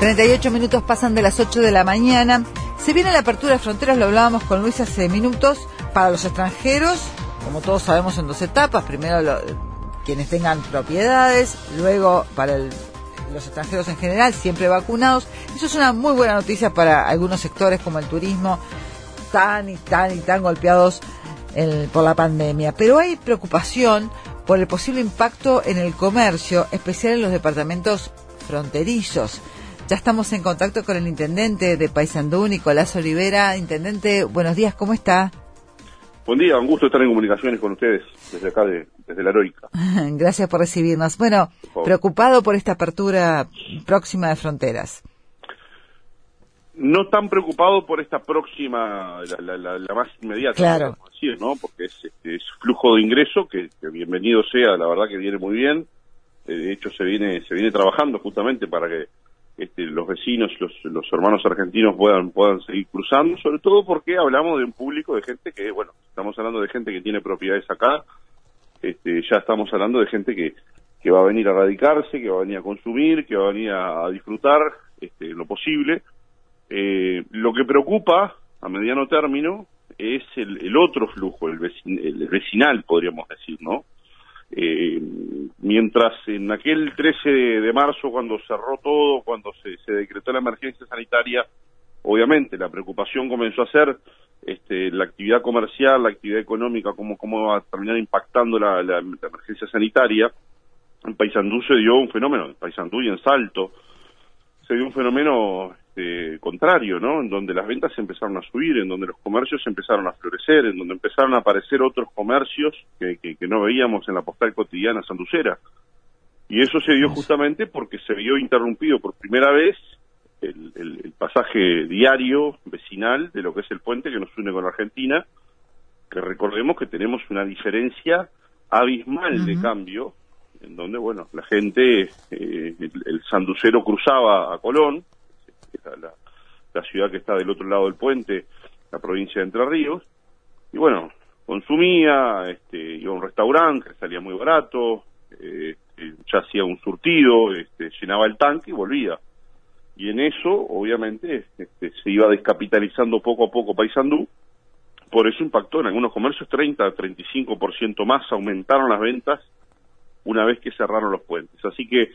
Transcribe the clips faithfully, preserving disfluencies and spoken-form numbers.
treinta y ocho minutos pasan de las ocho de la mañana. Se viene la apertura de fronteras, lo hablábamos con Luis hace minutos, para los extranjeros, como todos sabemos, en dos etapas. Primero lo, quienes tengan propiedades, luego para el, los extranjeros en general, siempre vacunados. Eso es una muy buena noticia para algunos sectores como el turismo, tan y tan y tan golpeados el, por la pandemia. Pero hay preocupación por el posible impacto en el comercio, especial en los departamentos fronterizos. Ya estamos en contacto con el intendente de Paysandú, Nicolás Olivera. Intendente, buenos días, ¿cómo está? Buen día, un gusto estar en comunicaciones con ustedes desde acá, de, desde la Heroica. Gracias por recibirnos. Bueno, por preocupado por esta apertura próxima de fronteras. No tan preocupado por esta próxima, la, la, la, la más inmediata, claro, decir, ¿no? Porque es, este, es flujo de ingreso que, que bienvenido sea, la verdad que viene muy bien. Eh, de hecho se viene se viene trabajando justamente para que este, los vecinos, los, los hermanos argentinos puedan puedan seguir cruzando, sobre todo porque hablamos de un público de gente que, bueno, estamos hablando de gente que tiene propiedades acá, este, ya estamos hablando de gente que, que va a venir a radicarse, que va a venir a consumir, que va a venir a, a disfrutar este, lo posible. Eh, lo que preocupa a mediano término es el, el otro flujo, el, vecin, el vecinal, podríamos decir, ¿no? Eh, mientras en aquel trece de marzo, cuando cerró todo, cuando se, se decretó la emergencia sanitaria, obviamente la preocupación comenzó a ser este, la actividad comercial, la actividad económica, cómo, cómo va a terminar impactando la, la, la emergencia sanitaria. En Paysandú se dio un fenómeno, en Paysandú y en Salto, se dio un fenómeno este, contrario, ¿no? En donde las ventas empezaron a subir, en donde los comercios empezaron a florecer, en donde empezaron a aparecer otros comercios que, que, que no veíamos en la postal cotidiana sanducera. Y eso se dio justamente porque se vio interrumpido por primera vez el, el, el pasaje diario vecinal de lo que es el puente que nos une con la Argentina, que recordemos que tenemos una diferencia abismal uh-huh. de cambio, en donde, bueno, la gente, eh, el, el sanducero cruzaba a Colón, la, la, la ciudad que está del otro lado del puente, la provincia de Entre Ríos, y bueno, consumía, este, iba a un restaurante que salía muy barato, eh, ya hacía un surtido, este, llenaba el tanque y volvía. Y en eso, obviamente, este, se iba descapitalizando poco a poco Paysandú, por eso impactó en algunos comercios treinta a treinta y cinco por ciento más, aumentaron las ventas una vez que cerraron los puentes. Así que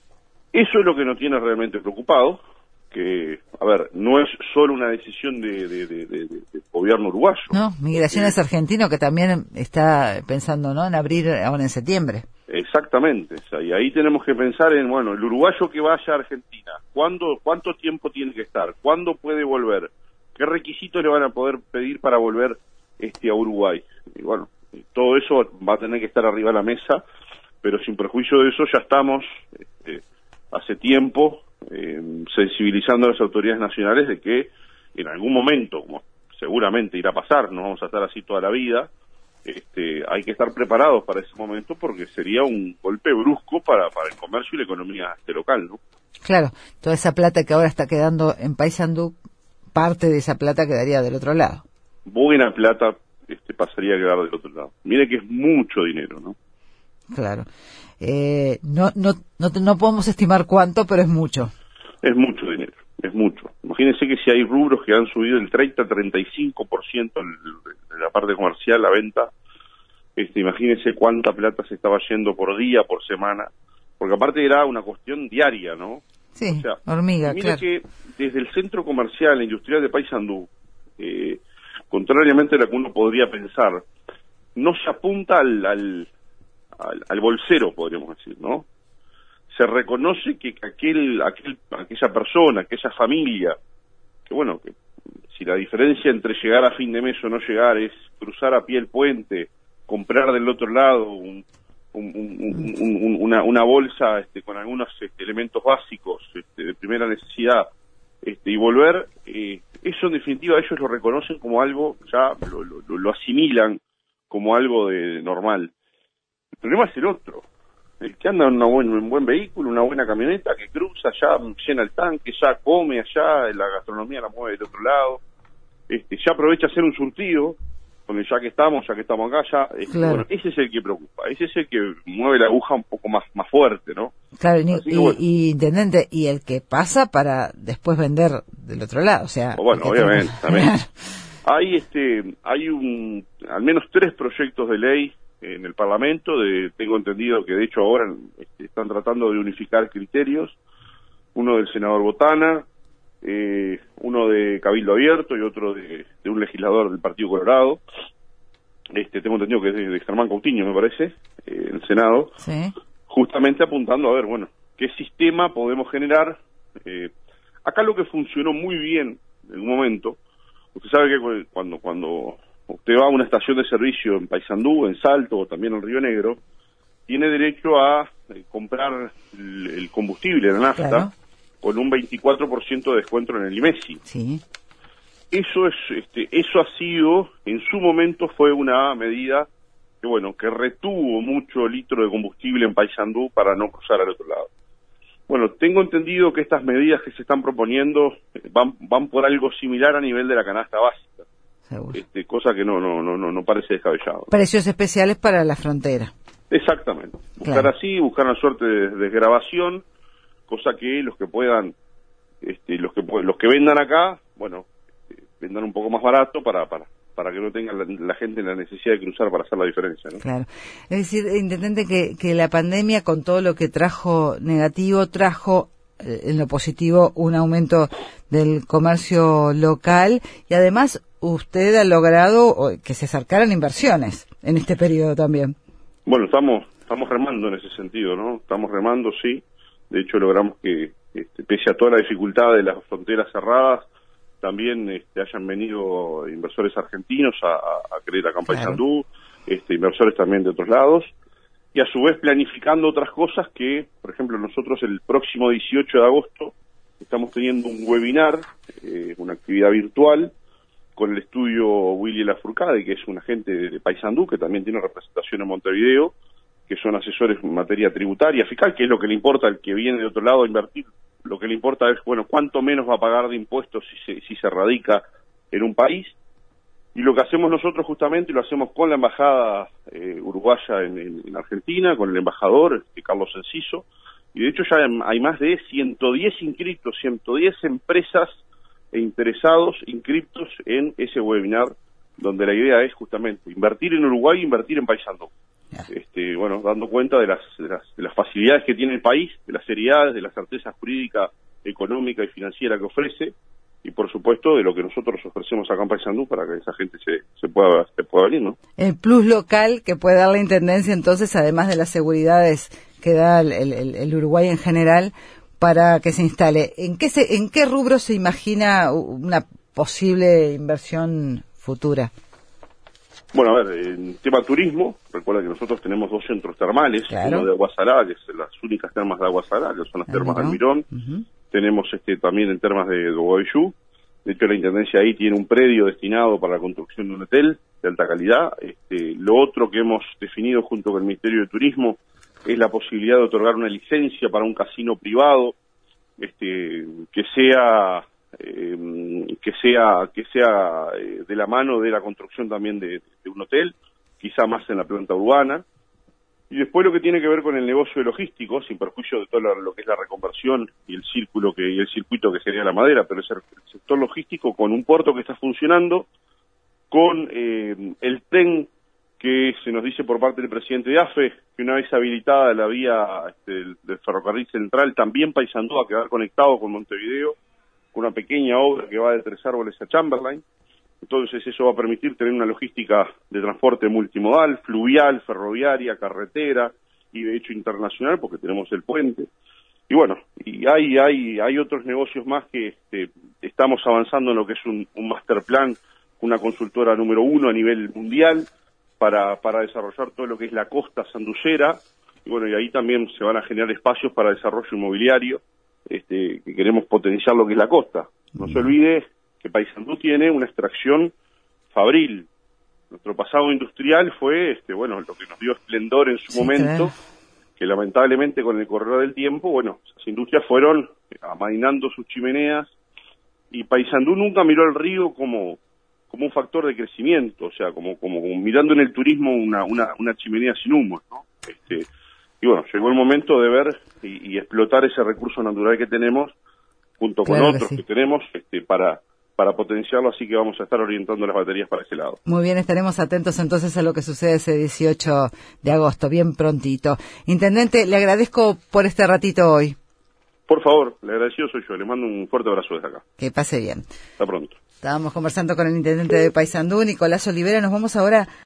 eso es lo que nos tiene realmente preocupado, que, a ver, no es solo una decisión de, de, de, de, de gobierno uruguayo. No, Migraciones porque, Argentino, que también está pensando, ¿no?, en abrir ahora en septiembre. Exactamente, o sea, y ahí tenemos que pensar en, bueno, el uruguayo que vaya a Argentina, ¿cuándo, cuánto tiempo tiene que estar? ¿Cuándo puede volver? ¿Qué requisitos le van a poder pedir para volver este a Uruguay? Y bueno, todo eso va a tener que estar arriba de la mesa, pero sin perjuicio de eso ya estamos este, hace tiempo eh, sensibilizando a las autoridades nacionales de que en algún momento, como seguramente irá a pasar, no vamos a estar así toda la vida, este, hay que estar preparados para ese momento porque sería un golpe brusco para, para el comercio y la economía este local, ¿no? Claro, toda esa plata que ahora está quedando en Paysandú, parte de esa plata quedaría del otro lado. Buena plata este, pasaría a quedar del otro lado. Mire que es mucho dinero, ¿no? Claro. Eh, no, no, no, no podemos estimar cuánto, pero es mucho. Es mucho dinero, es mucho. Imagínense que si hay rubros que han subido el treinta a treinta y cinco por ciento en la parte comercial, la venta, este, imagínense cuánta plata se estaba yendo por día, por semana, porque aparte era una cuestión diaria, ¿no? Sí, o sea, hormiga, mira claro. que desde el centro comercial e industrial de Paysandú, eh, contrariamente a lo que uno podría pensar, no se apunta al, al Al, al bolsero, podríamos decir, ¿no? Se reconoce que aquel, aquel, aquella persona, aquella familia, que bueno, que si la diferencia entre llegar a fin de mes o no llegar es cruzar a pie el puente, comprar del otro lado un, un, un, un, un, una, una bolsa este, con algunos este, elementos básicos este, de primera necesidad este, y volver, eh, eso en definitiva ellos lo reconocen como algo, ya lo, lo, lo asimilan como algo de, de normal. El problema es el otro, el que anda en una buen, un buen vehículo, una buena camioneta, que cruza allá, llena el tanque, ya come allá, la gastronomía la mueve del otro lado, este, ya aprovecha a hacer un surtido, con el ya que estamos, ya que estamos acá, ya, este, claro. bueno, ese es el que preocupa, ese es el que mueve la aguja un poco más, más fuerte, ¿no? Claro, y, que, bueno. y, intendente, y el que pasa para después vender del otro lado, o sea... O bueno, obviamente, tenga... también. Hay, este, hay un, al menos tres proyectos de ley en el Parlamento, de, tengo entendido que de hecho ahora este, están tratando de unificar criterios, uno del senador Botana, eh, uno de Cabildo Abierto y otro de, de un legislador del Partido Colorado, este tengo entendido que es de, de Germán Coutinho, me parece, eh, en el Senado, sí. justamente apuntando a ver, bueno, qué sistema podemos generar. Eh, acá lo que funcionó muy bien en un momento, usted sabe que cuando cuando usted va a una estación de servicio en Paysandú, en Salto o también en Río Negro, tiene derecho a eh, comprar el, el combustible, la nafta, claro, con un veinticuatro por ciento de descuento en el IMESI. Sí. Eso es, este, eso ha sido, en su momento fue una medida que bueno, que retuvo mucho litro de combustible en Paysandú para no cruzar al otro lado. Bueno, tengo entendido que estas medidas que se están proponiendo van van por algo similar a nivel de la canasta básica. Seguro. Este, cosa que no no no no no parece descabellado. Precios especiales para la frontera. Exactamente. Buscar claro. así, buscar una suerte de desgrabación, cosa que los que puedan, este, los que los que vendan acá, bueno, eh, vendan un poco más barato para para para que no tenga la, la gente la necesidad de cruzar para hacer la diferencia, ¿no? Claro. Es decir, intendente, que, que la pandemia, con todo lo que trajo negativo, trajo eh, en lo positivo un aumento del comercio local, y además usted ha logrado que se acercaran inversiones en este periodo también. Bueno, estamos estamos remando en ese sentido, ¿no? Estamos remando, sí. De hecho, logramos que, este, pese a toda la dificultad de las fronteras cerradas, también este, hayan venido inversores argentinos a, a, a creer acá en Paysandú, este, inversores también de otros lados, y a su vez planificando otras cosas que, por ejemplo, nosotros el próximo dieciocho de agosto estamos teniendo un webinar, eh, una actividad virtual, con el estudio Willy Lafourcade, que es un agente de Paysandú, que también tiene representación en Montevideo, que son asesores en materia tributaria, fiscal, que es lo que le importa al que viene de otro lado a invertir. Lo que le importa es, bueno, cuánto menos va a pagar de impuestos si se, si se radica en un país. Y lo que hacemos nosotros justamente, lo hacemos con la embajada eh, uruguaya en, en, en Argentina, con el embajador, este, Carlos Enciso, y de hecho ya hay más de ciento diez inscritos, ciento diez empresas e interesados inscritos en ese webinar, donde la idea es justamente invertir en Uruguay e invertir en Paysandú. Este, bueno, dando cuenta de las, de las de las facilidades que tiene el país, de las seriedades, de la certeza jurídica, económica y financiera que ofrece, y por supuesto de lo que nosotros ofrecemos acá en Paysandú para que esa gente se, se pueda se pueda venir, ¿no? El plus local que puede dar la Intendencia, entonces, además de las seguridades que da el, el, el Uruguay en general, para que se instale. ¿En qué se, en qué rubro se imagina una posible inversión futura? Bueno, a ver, en tema turismo, recuerda que nosotros tenemos dos centros termales, claro, uno de Agua Salada, que es las únicas termas de Agua Salada, que son las termas de Almirón. Uh-huh. Tenemos este también en termas de Gualeguaychú. De hecho, la Intendencia ahí tiene un predio destinado para la construcción de un hotel de alta calidad. Este, lo otro que hemos definido junto con el Ministerio de Turismo es la posibilidad de otorgar una licencia para un casino privado, este, que sea... Eh, que sea que sea eh, de la mano de la construcción también de, de un hotel, quizá más en la planta urbana. Y después lo que tiene que ver con el negocio de logístico, sin perjuicio de todo lo, lo que es la reconversión y el círculo que y el circuito que sería la madera, pero es el, el sector logístico con un puerto que está funcionando, con eh, el tren que se nos dice por parte del presidente de A F E, que una vez habilitada la vía este, del, del ferrocarril central, también Paysandú va a quedar conectado con Montevideo, con una pequeña obra que va de Tres Árboles a Chamberlain. Entonces eso va a permitir tener una logística de transporte multimodal, fluvial, ferroviaria, carretera y de hecho internacional, porque tenemos el puente. Y bueno, y hay hay hay otros negocios más que este, estamos avanzando en lo que es un, un master plan, una consultora número uno a nivel mundial para para desarrollar todo lo que es la costa sanducera. Y bueno, y ahí también se van a generar espacios para desarrollo inmobiliario. Este, que queremos potenciar lo que es la costa. No se olvide que Paysandú tiene una extracción fabril. Nuestro pasado industrial fue, este, bueno, lo que nos dio esplendor en su sí, momento, claro, que lamentablemente con el correr del tiempo, bueno, esas industrias fueron amainando sus chimeneas, y Paysandú nunca miró al río como, como un factor de crecimiento, o sea, como, como, como mirando en el turismo una, una, una chimenea sin humo, ¿no? Este, y bueno, llegó el momento de ver y, y explotar ese recurso natural que tenemos, junto con Claro que otros sí. que tenemos, este, para, para potenciarlo, así que vamos a estar orientando las baterías para ese lado. Muy bien, estaremos atentos entonces a lo que sucede ese dieciocho de agosto, bien prontito. Intendente, le agradezco por este ratito hoy. Por favor, le agradecido soy yo, le mando un fuerte abrazo desde acá. Que pase bien. Hasta pronto. Estábamos conversando con el intendente de Paysandú, Nicolás Olivera. Nos vamos ahora